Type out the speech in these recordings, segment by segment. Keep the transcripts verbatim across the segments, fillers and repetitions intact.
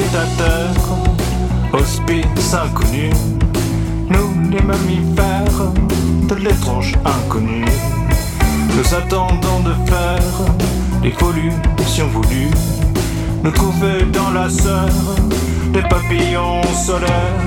habitateur, hospice inconnu, nous les mammifères de l'étrange inconnu. Nous attendons de faire l'évolution voulue, nous trouver dans la sœur des papillons solaires.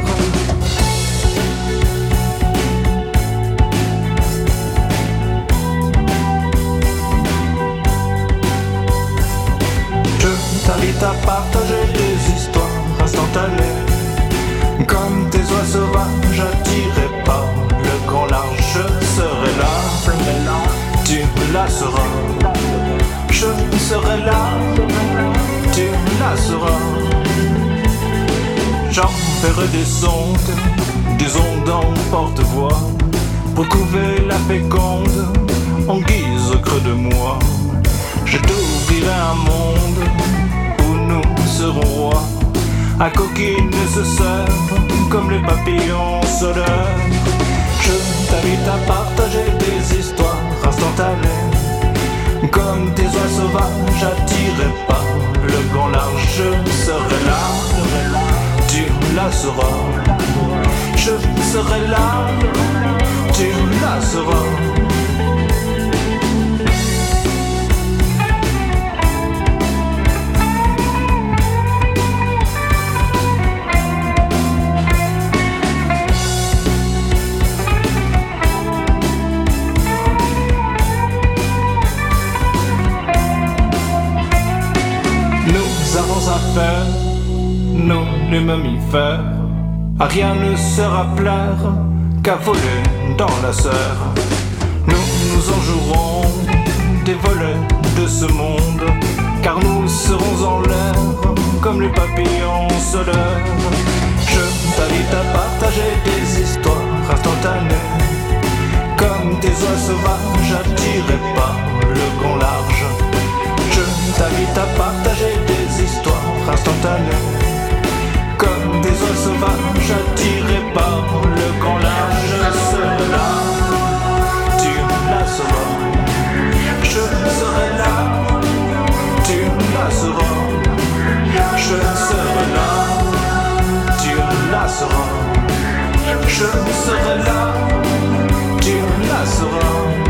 Je t'invite à partager des histoires instantanées, comme tes oies sauvages attirés par le grand large. Je serai là, tu la seras. Je serai là, tu la seras. J'enverrai des sondes, des ondes en porte-voix, pour couver la féconde en guise creux de moi. Je t'ouvrirai un monde où nous serons rois, à coquine nécessaire comme les papillons solaires. Je t'invite à partager des histoires instantanées, comme des oies sauvages attirés par le grand large. Je serai là, tu la seras. Je serai là, tu la seras. Nous avons affaire, nous les mammifères, à rien ne sera plaire qu'à voler dans la serre. Nous nous en jouerons des volets de ce monde, car nous serons en l'air comme les papillons solaires. Je t'invite à partager des histoires instantanées, comme des oies sauvages attirés par le grand large. Je t'invite à partager des histoires instantanées, comme des oies sauvages attirés par le grand large. Je serai là, tu la seras. Je serai là, tu la seras. Je serai là, tu la seras. Je serai là, tu la seras.